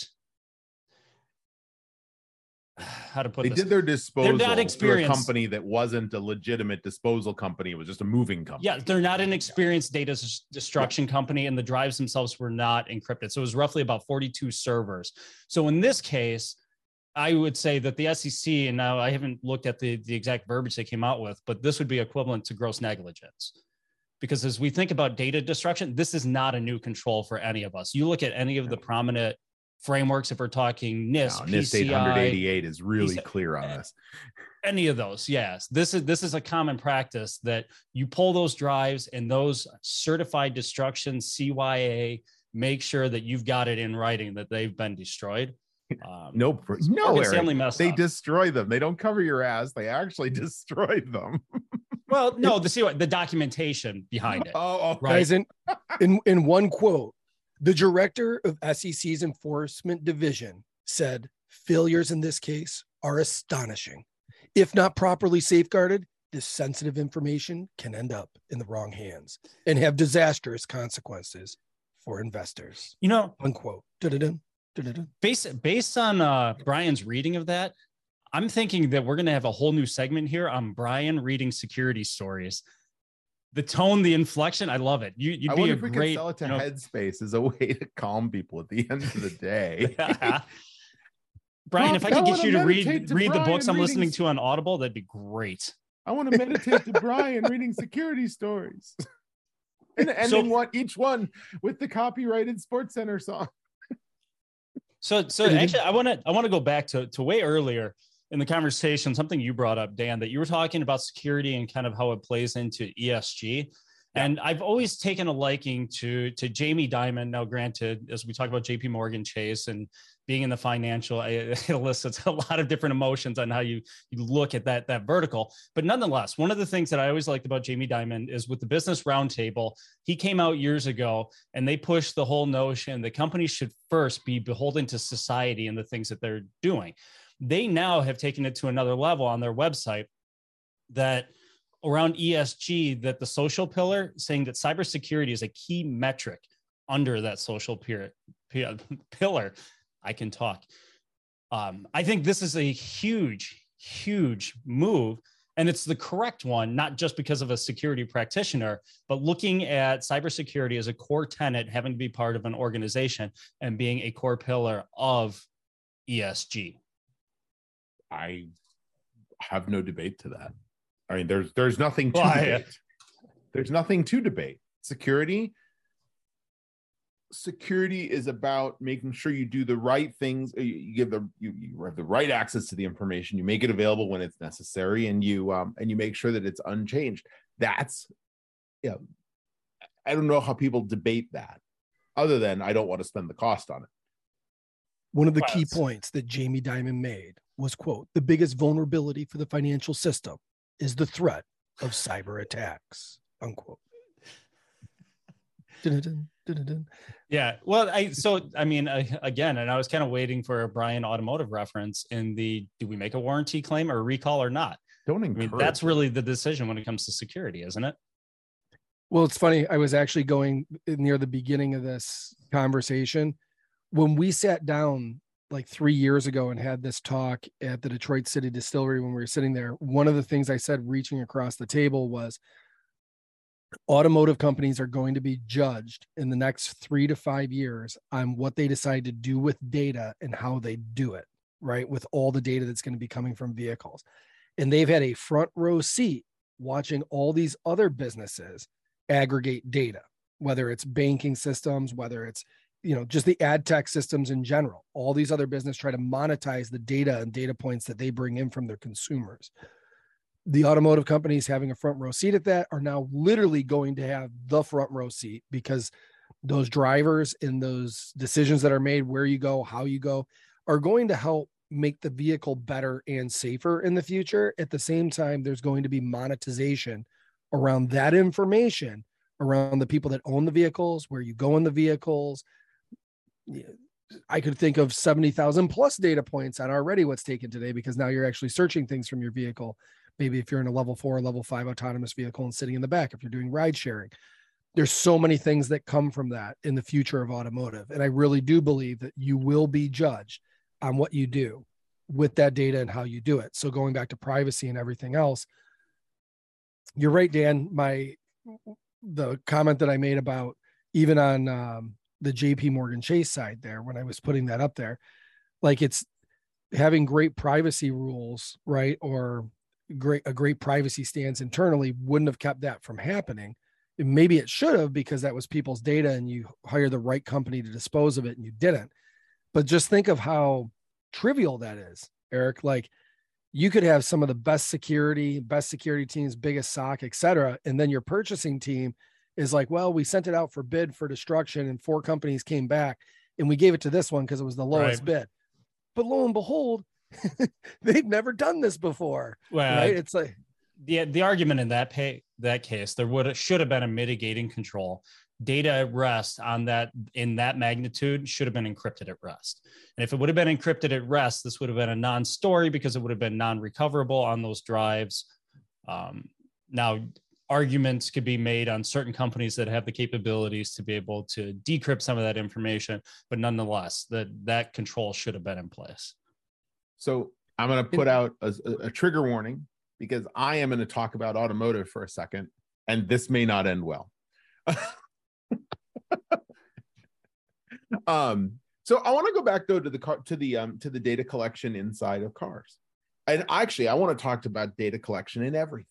how to put this? They did their disposal not to a company that wasn't a legitimate disposal company. It was just a moving company. Yeah, they're not an experienced data destruction company, and the drives themselves were not encrypted. So it was roughly about 42 servers. So in this case, I would say that the SEC, and now I haven't looked at the exact verbiage they came out with, but this would be equivalent to gross negligence. Because as we think about data destruction, this is not a new control for any of us. You look at any of the prominent frameworks, if we're talking NIST, NIST 888 is really clear on this. Any of those, yes. This is a common practice that you pull those drives and those certified destruction, CYA, make sure that you've got it in writing that they've been destroyed. No, Eric, they destroy them. They don't cover your ass. They actually destroy them. Well, no, the documentation behind it. Oh, right. Guys, in one quote, the director of SEC's enforcement division said, failures in this case are astonishing. If not properly safeguarded, this sensitive information can end up in the wrong hands and have disastrous consequences for investors. You know, unquote. Based on Brian's reading of that, I'm thinking that we're going to have a whole new segment here on Brian reading security stories. The tone, the inflection, I love it. You'd be a great. Could sell it to Headspace as a way to calm people at the end of the day. Brian, if I could get you to read the books I'm listening to on Audible, that'd be great. I want to meditate to Brian reading security stories, and ending each one with the copyrighted SportsCenter song. So actually, I want to go back to way earlier in the conversation, something you brought up, Dan, that you were talking about security and kind of how it plays into ESG. Yeah. And I've always taken a liking to Jamie Dimon. Now, granted, as we talk about JP Morgan Chase and being in the financial, it elicits a lot of different emotions on how you look at that vertical. But nonetheless, one of the things that I always liked about Jamie Dimon is with the Business Roundtable, he came out years ago and they pushed the whole notion that companies should first be beholden to society and the things that they're doing. They now have taken it to another level on their website that around ESG, that the social pillar, saying that cybersecurity is a key metric under that social pillar. I can talk. I think this is a huge, huge move. And it's the correct one, not just because of a security practitioner, but looking at cybersecurity as a core tenet, having to be part of an organization and being a core pillar of ESG. I have no debate to that. I mean, there's nothing to debate. There's nothing to debate. Security is about making sure you do the right things. You have the right access to the information. You make it available when it's necessary, and you make sure that it's unchanged. That's, I don't know how people debate that, other than I don't want to spend the cost on it. One of the key points that Jamie Dimon made was, quote, "The biggest vulnerability for the financial system is the threat of cyber attacks," unquote. Dun-dun-dun, dun-dun-dun. Yeah. Well, again, and I was kind of waiting for a Brian Automotive reference in the, do we make a warranty claim or a recall or not? That's really the decision when it comes to security, isn't it? Well, it's funny. I was actually going near the beginning of this conversation when we sat down like 3 years ago and had this talk at the Detroit City Distillery. When we were sitting there, one of the things I said reaching across the table was, automotive companies are going to be judged in the next 3 to 5 years on what they decide to do with data and how they do it, right? With all the data that's going to be coming from vehicles. And they've had a front row seat watching all these other businesses aggregate data, whether it's banking systems, whether it's, just the ad tech systems in general. All these other businesses try to monetize the data and data points that they bring in from their consumers. The automotive companies having a front row seat at that are now literally going to have the front row seat, because those drivers and those decisions that are made, where you go, how you go, are going to help make the vehicle better and safer in the future. At the same time, there's going to be monetization around that information, around the people that own the vehicles, where you go in the vehicles. I could think of 70,000 plus data points on already what's taken today, because now you're actually searching things from your vehicle. Maybe if you're in a level 4 or level 5 autonomous vehicle and sitting in the back, if you're doing ride sharing, there's so many things that come from that in the future of automotive. And I really do believe that you will be judged on what you do with that data and how you do it. So going back to privacy and everything else, you're right, Dan. The comment that I made about even on the JP Morgan Chase side there, when I was putting that up there, like, it's having great privacy rules, right? Or a great privacy stance internally wouldn't have kept that from happening. And maybe it should have, because that was people's data and you hire the right company to dispose of it and you didn't. But just think of how trivial that is, Eric. Like, you could have some of the best security teams, biggest SOC, et cetera. And then your purchasing team is like, well, we sent it out for bid for destruction and 4 companies came back and we gave it to this one because it was the lowest bid. But lo and behold, they've never done this before. Well, right? It's like the argument in that case, there should have been a mitigating control. Data at rest in that magnitude should have been encrypted at rest. And if it would have been encrypted at rest, this would have been a non-story, because it would have been non-recoverable on those drives. Now, arguments could be made on certain companies that have the capabilities to be able to decrypt some of that information, but nonetheless, that control should have been in place. So I'm going to put out a trigger warning, because I am going to talk about automotive for a second, and this may not end well. So I want to go back though to the data collection inside of cars, and actually I want to talk about data collection in everything.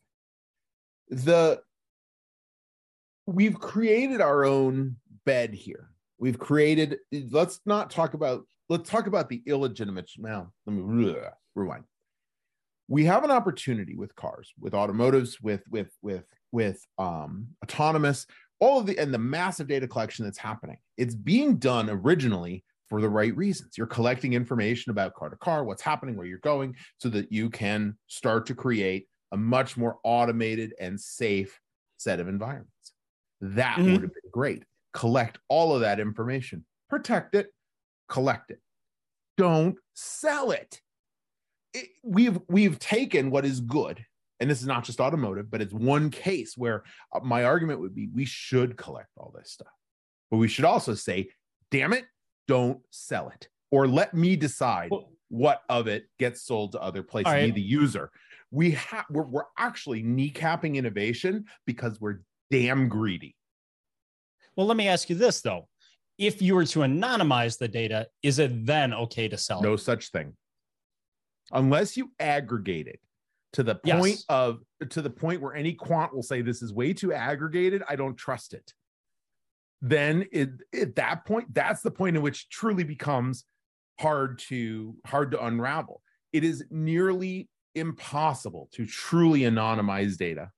We've created our own bed here. Let's talk about the illegitimate. Now, let me rewind. We have an opportunity with cars, with automotives, with autonomous, and the massive data collection that's happening. It's being done originally for the right reasons. You're collecting information about car to car, what's happening, where you're going, so that you can start to create a much more automated and safe set of environments. That would have been great. Collect all of that information, protect it, collect it. Don't sell it. We've taken what is good and this is not just automotive, but it's one case where my argument would be we should collect all this stuff, but we should also say, damn it, don't sell it, or let me decide what of it gets sold to other places. Be the user. We're actually kneecapping innovation because we're damn greedy. Well, let me ask you this though: if you were to anonymize the data, is it then okay to sell? No such thing, unless you aggregate it to the point where any quant will say this is way too aggregated. I don't trust it. Then at that point, that's the point in which it truly becomes hard to unravel. It is nearly impossible to truly anonymize data.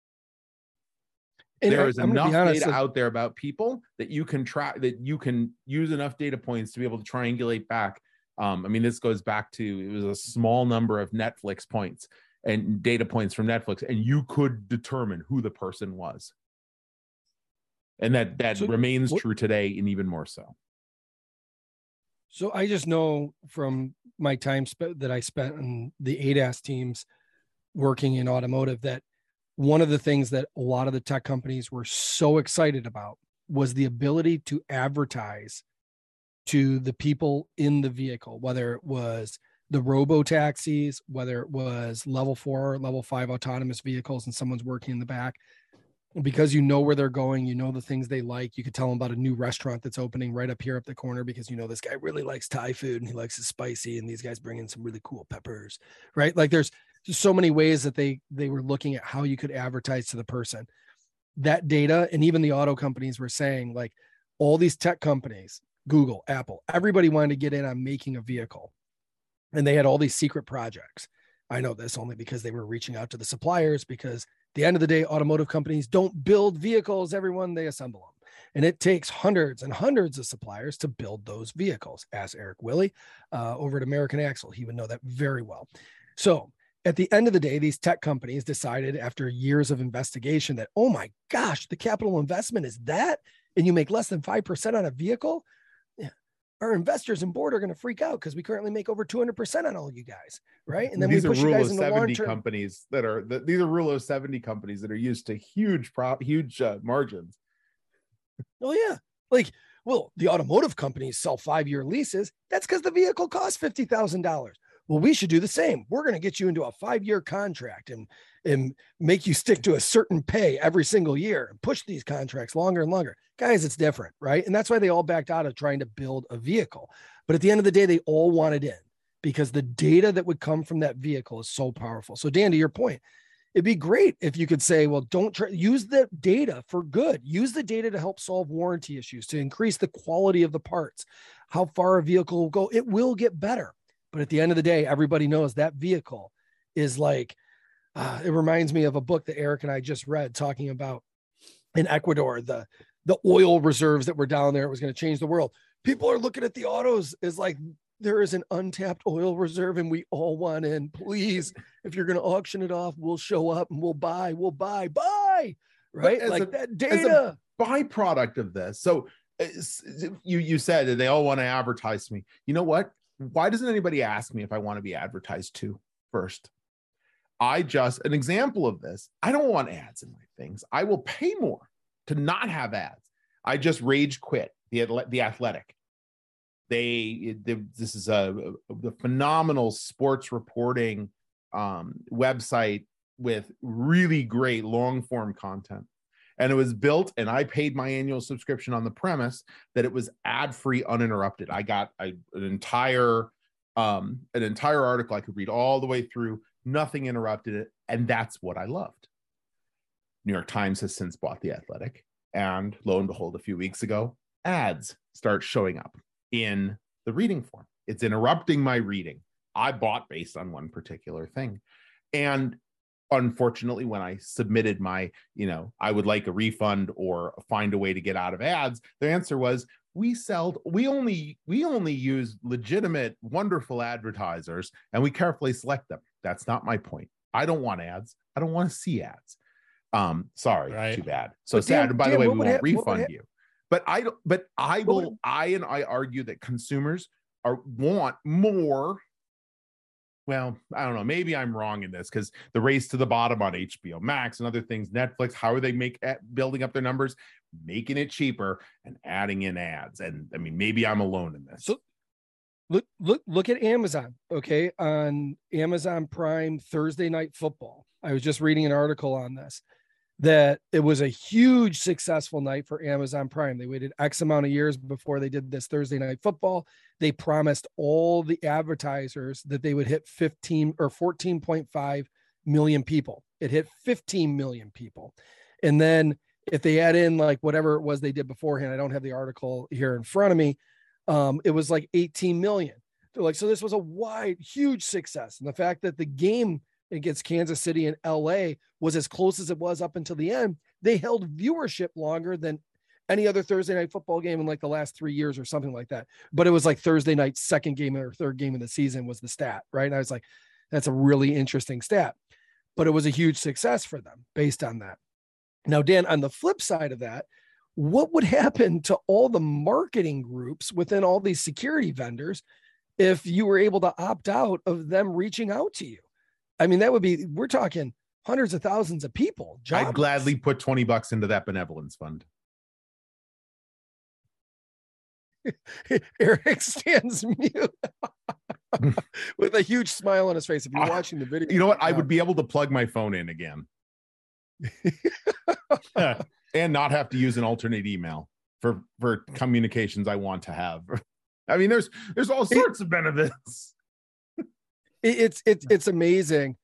And there is enough data out there about people that you can track, that you can use enough data points to be able to triangulate back. I mean, this goes back to, it was a small number of Netflix points and data points from Netflix, and you could determine who the person was. And that remains true today, and even more so. So I just know from my time that I spent in the ADAS teams working in automotive that one of the things that a lot of the tech companies were so excited about was the ability to advertise to the people in the vehicle, whether it was the robo taxis, whether it was level 4, level 5 autonomous vehicles, and someone's working in the back. Because you know where they're going, you know the things they like. You could tell them about a new restaurant that's opening right up here up the corner because you know this guy really likes Thai food and he likes it spicy, and these guys bring in some really cool peppers, right? Like there's just so many ways that they were looking at how you could advertise to the person. That data, and even the auto companies were saying, like, all these tech companies, Google, Apple, everybody wanted to get in on making a vehicle, and they had all these secret projects. I know this only because they were reaching out to the suppliers, because at the end of the day, automotive companies don't build vehicles, everyone, they assemble them. And it takes hundreds and hundreds of suppliers to build those vehicles. Ask Eric Willie over at American Axle. He would know that very well. So at the end of the day, these tech companies decided after years of investigation that, oh my gosh, the capital investment is that, and you make less than 5% on a vehicle? Our investors and board are going to freak out because we currently make over 200% on all you guys, right? And then these we push are you guys Rule into 70 long-term companies that are these are Rule of 70 companies that are used to huge margins. Oh yeah, like, well, the automotive companies sell 5-year leases. That's because the vehicle costs $50,000. Well, we should do the same. We're going to get you into a 5-year contract and make you stick to a certain pay every single year and push these contracts longer and longer. Guys, it's different, right? And that's why they all backed out of trying to build a vehicle. But at the end of the day, they all wanted in because the data that would come from that vehicle is so powerful. So Dan, to your point, it'd be great if you could say, well, don't use the data for good. Use the data to help solve warranty issues, to increase the quality of the parts, how far a vehicle will go. It will get better. But at the end of the day, everybody knows that vehicle is like, it reminds me of a book that Eric and I just read talking about in Ecuador, the oil reserves that were down there. It was going to change the world. People are looking at the autos as like, there is an untapped oil reserve and we all want in. Please, if you're going to auction it off, we'll show up and we'll buy, right? Like that data. As a byproduct of this. So you said that they all want to advertise to me. You know what? Why doesn't anybody ask me if I want to be advertised to first? An example of this, I don't want ads in my things. I will pay more to not have ads. I just rage quit the Athletic. This is the phenomenal sports reporting website with really great long form content. And it was built, and I paid my annual subscription on the premise that it was ad-free, uninterrupted. I got an entire article I could read all the way through, nothing interrupted it, and that's what I loved. New York Times has since bought The Athletic, and lo and behold, a few weeks ago, ads start showing up in the reading form. It's interrupting my reading. I bought based on one particular thing. And unfortunately, when I submitted my, I would like a refund or find a way to get out of ads, the answer was, we only use legitimate, wonderful advertisers, and we carefully select them. That's not my point. I don't want ads. I don't want to see ads. Sorry, right. Too bad. So but sad. And by the way, we won't refund you. But I argue that consumers want more well, I don't know. Maybe I'm wrong in this because the race to the bottom on HBO Max and other things, Netflix, how are they building up their numbers, making it cheaper and adding in ads? And I mean, maybe I'm alone in this. So look at Amazon. Okay. On Amazon Prime Thursday Night Football. I was just reading an article on this, that it was a huge successful night for Amazon Prime. They waited X amount of years before they did this Thursday Night Football. They promised all the advertisers that they would hit 15 or 14.5 million people. It hit 15 million people. And then if they add in like whatever it was they did beforehand, I don't have the article here in front of me. It was like 18 million. They're like, so this was a huge success. And the fact that the game against Kansas City and LA was as close as it was up until the end, they held viewership longer than any other Thursday night football game in like the last 3 years or something like that. But it was like Thursday night, second game or third game of the season was the stat, right? And I was like, that's a really interesting stat, but it was a huge success for them based on that. Now, Dan, on the flip side of that, what would happen to all the marketing groups within all these security vendors if you were able to opt out of them reaching out to you? I mean, that would be, we're talking hundreds of thousands of people. Jobless. I'd gladly put $20 into that benevolence fund. Eric stands mute with a huge smile on his face. If you're watching the video, you know what? I would be able to plug my phone in again and not have to use an alternate email for communications I want to have. I mean, there's all sorts of benefits. It's amazing.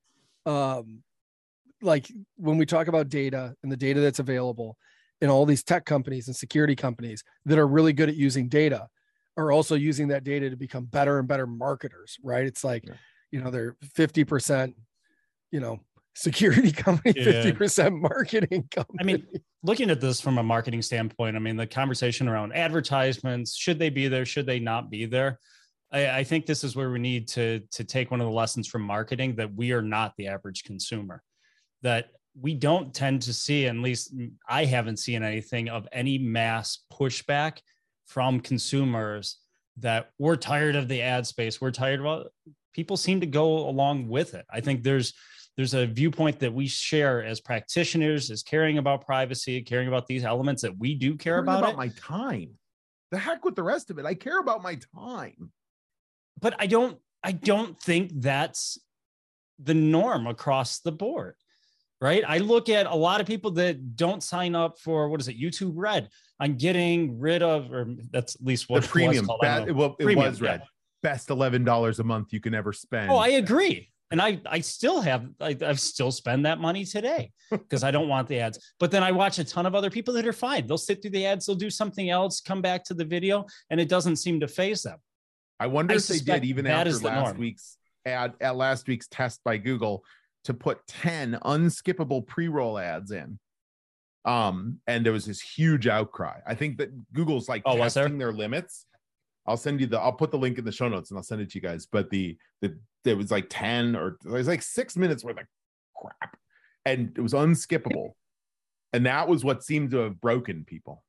Like when we talk about data and the data that's available, and all these tech companies and security companies that are really good at using data are also using that data to become better and better marketers, right? It's like, you know, they're 50%, you know, security company, 50% marketing company. I mean, looking at this from a marketing standpoint, I mean, the conversation around advertisements, should they be there? Should they not be there? I think this is where we need to take one of the lessons from marketing, that we are not the average consumer, that we don't tend to see, at least I haven't seen anything of any mass pushback from consumers that we're tired of the ad space. We're tired of it. People seem to go along with it. I think there's a viewpoint that we share as practitioners, as caring about privacy, caring about these elements that we do care about my time. The heck with the rest of it. I care about my time. But I don't think that's the norm across the board. Right. I look at a lot of people that don't sign up for, what is it, YouTube Red. I'm getting rid of, or that's at least what the premium. It was Red. Best $11 a month you can ever spend. Oh, I agree. And I still have, I've still spend that money today because I don't want the ads. But then I watch a ton of other people that are fine. They'll sit through the ads. They'll do something else, come back to the video, and it doesn't seem to faze them. I wonder if they did, even after last week's test by Google, to put 10 unskippable pre-roll ads in. And there was this huge outcry. I think that Google's like testing their limits. I'll put the link in the show notes and I'll send it to you guys. But there was like 10 or it was like 6 minutes worth of crap. And it was unskippable. And that was what seemed to have broken people.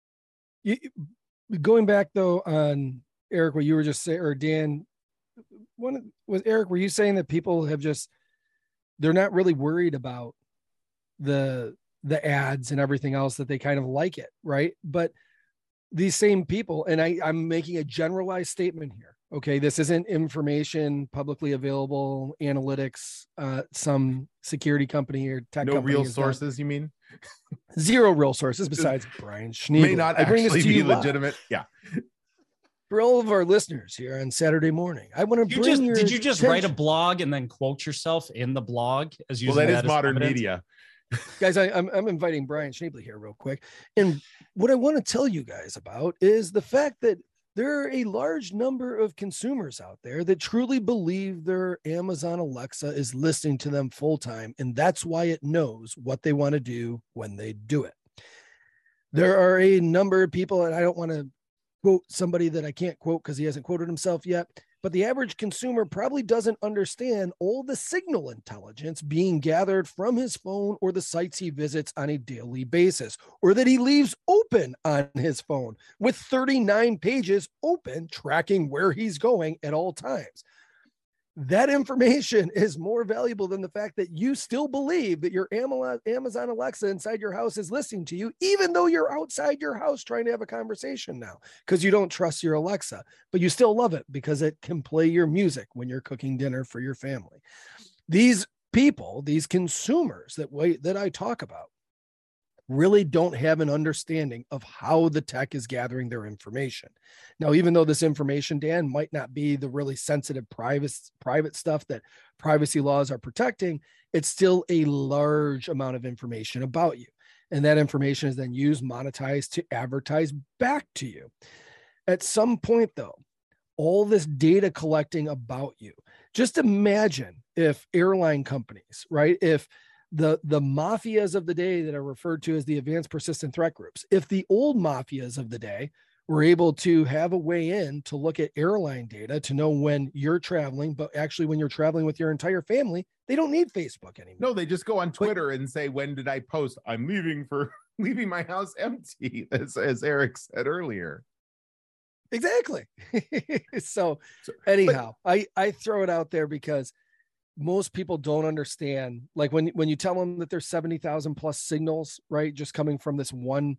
Going back though on Eric, what you were just saying, or Dan, Eric, were you saying that people have they're not really worried about the ads and everything else, that they kind of like it, right? But these same people, and I'm making a generalized statement here. Okay. This isn't information publicly available, analytics, some security company or tech company. No real sources, you mean? Zero real sources besides Brian Schneebly. May not actually be legitimate. Yeah. For all of our listeners here on Saturday morning, I want to bring your Did you just write a blog and then quote yourself in the blog as using that is modern media? Guys, I'm inviting Brian Schneebly here real quick. And what I want to tell you guys about is the fact that there are a large number of consumers out there that truly believe their Amazon Alexa is listening to them full time. And that's why it knows what they want to do when they do it. There are a number of people, and I don't want to quote somebody that I can't quote because he hasn't quoted himself yet, but the average consumer probably doesn't understand all the signal intelligence being gathered from his phone or the sites he visits on a daily basis, or that he leaves open on his phone with 39 pages open, tracking where he's going at all times. that information is more valuable than the fact that you still believe that your Amazon Alexa inside your house is listening to you, even though you're outside your house trying to have a conversation now, because you don't trust your Alexa, but you still love it because it can play your music when you're cooking dinner for your family. These people, these consumers that I talk about, really don't have an understanding of how the tech is gathering their information. Now, even though this information, Dan, might not be the really sensitive private stuff that privacy laws are protecting, it's still a large amount of information about you. And that information is then used, monetized to advertise back to you. At some point, though, all this data collecting about you, just imagine if airline companies, right? If the mafias of the day that are referred to as the advanced persistent threat groups, if the old mafias of the day were able to have a way in to look at airline data to know when you're traveling, but actually when you're traveling with your entire family, they don't need Facebook anymore. No, they just go on Twitter and say, when did I post? I'm leaving my house empty, as Eric said earlier. Exactly. So anyhow, I throw it out there because most people don't understand, like when you tell them that there's 70,000 plus signals, right? Just coming from this one,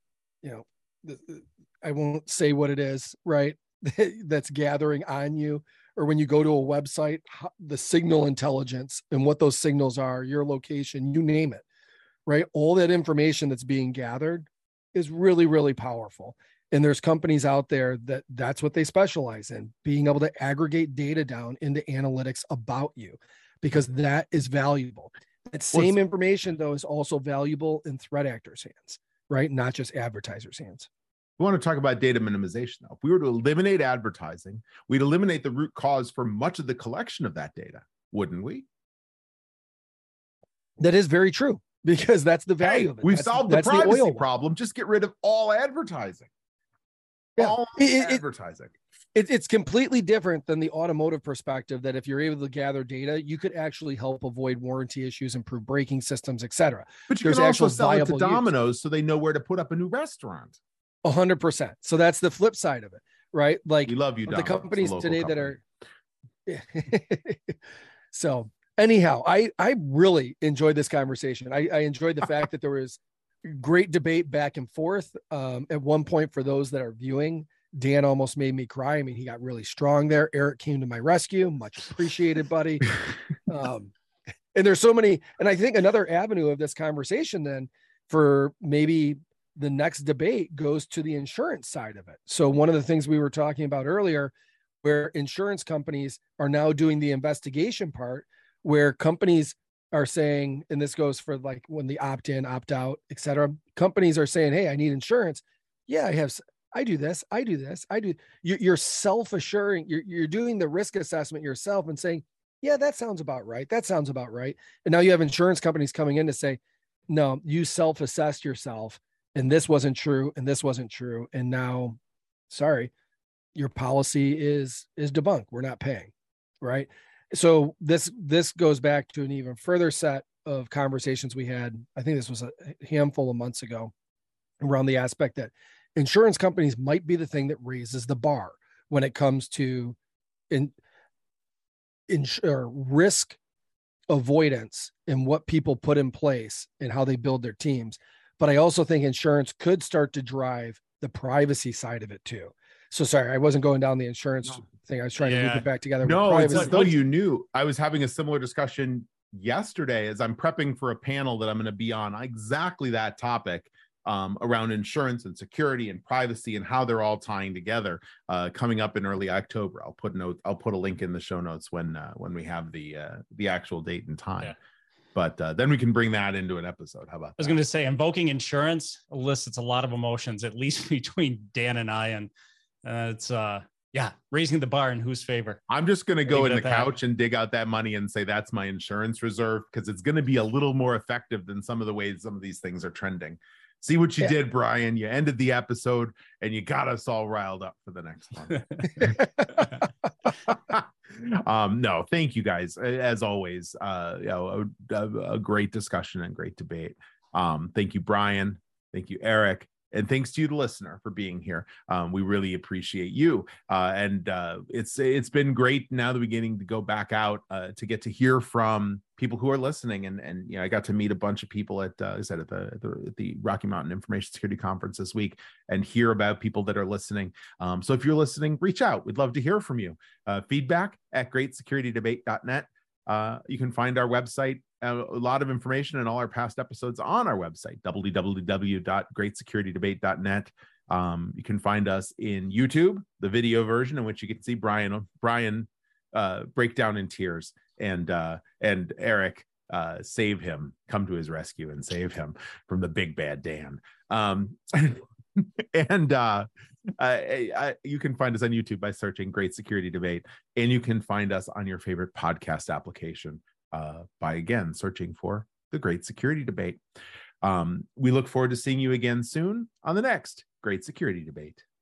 I won't say what it is, right? That's gathering on you, or when you go to a website, the signal intelligence and what those signals are, your location, you name it, right? All that information that's being gathered is really, really powerful. And there's companies out there that's what they specialize in, being able to aggregate data down into analytics about you, because that is valuable. That same information, though, is also valuable in threat actors' hands, right? Not just advertisers' hands. We want to talk about data minimization, though. If we were to eliminate advertising, we'd eliminate the root cause for much of the collection of that data, wouldn't we? That is very true, because that's the value of it. We've solved the privacy problem. Just get rid of all advertising. Yeah. Advertising. It's completely different than the automotive perspective, that if you're able to gather data, you could actually help avoid warranty issues, improve braking systems, etc. But you can also sell it to Domino's so they know where to put up a new restaurant. 100%. So that's the flip side of it, right? Like, we love you, Domino's, the companies today that are. Yeah. So anyhow, I really enjoyed this conversation. I enjoyed the fact that there was great debate back and forth. At one point, for those that are viewing, Dan almost made me cry. I mean, he got really strong there. Eric came to my rescue. Much appreciated, buddy. And there's so many, and I think another avenue of this conversation then for maybe the next debate goes to the insurance side of it. So one of the things we were talking about earlier, where insurance companies are now doing the investigation part, where companies are saying, and this goes for like when the opt-in, opt-out, et cetera, companies are saying, hey, I need insurance. Yeah, I do this. You're self-assuring. You're doing the risk assessment yourself and saying, yeah, that sounds about right. That sounds about right. And now you have insurance companies coming in to say, no, you self-assessed yourself, and this wasn't true, and this wasn't true. And now, sorry, your policy is debunked. We're not paying, right? So this goes back to an even further set of conversations we had. I think this was a handful of months ago, around the aspect that insurance companies might be the thing that raises the bar when it comes to risk avoidance and what people put in place and how they build their teams. But I also think insurance could start to drive the privacy side of it too. So sorry, I wasn't going down the insurance thing. I was trying to loop it back together. No, it's as though you knew. I was having a similar discussion yesterday as I'm prepping for a panel that I'm going to be on exactly that topic, around insurance and security and privacy and how they're all tying together, coming up in early October. I'll put a link in the show notes when we have the actual date and time. Yeah. But then we can bring that into an episode. How about that? I was going to say, invoking insurance elicits a lot of emotions, at least between Dan and I, and it's raising the bar in whose favor. I'm just going to go in the couch and dig out that money and say that's my insurance reserve, because it's going to be a little more effective than some of the ways some of these things are trending. See what you did, Brian. You ended the episode and you got us all riled up for the next one. No, thank you guys. As always, a great discussion and great debate. Thank you, Brian. Thank you, Eric. And thanks to you, the listener, for being here. We really appreciate you. And it's been great now that we're beginning to go back out to get to hear from people who are listening. And you know, I got to meet a bunch of people at the Rocky Mountain Information Security Conference this week and hear about people that are listening. So if you're listening, reach out. We'd love to hear from you. Feedback at greatsecurity.debate.net. You can find our website, a lot of information and all our past episodes on our website, www.greatsecurity.debate.net. You can find us in YouTube, the video version, in which you can see Brian break down in tears and Eric save him, come to his rescue and save him from the big bad Dan. You can find us on YouTube by searching Great Security Debate, and you can find us on your favorite podcast application by, again, searching for the Great Security Debate. We look forward to seeing you again soon on the next Great Security Debate.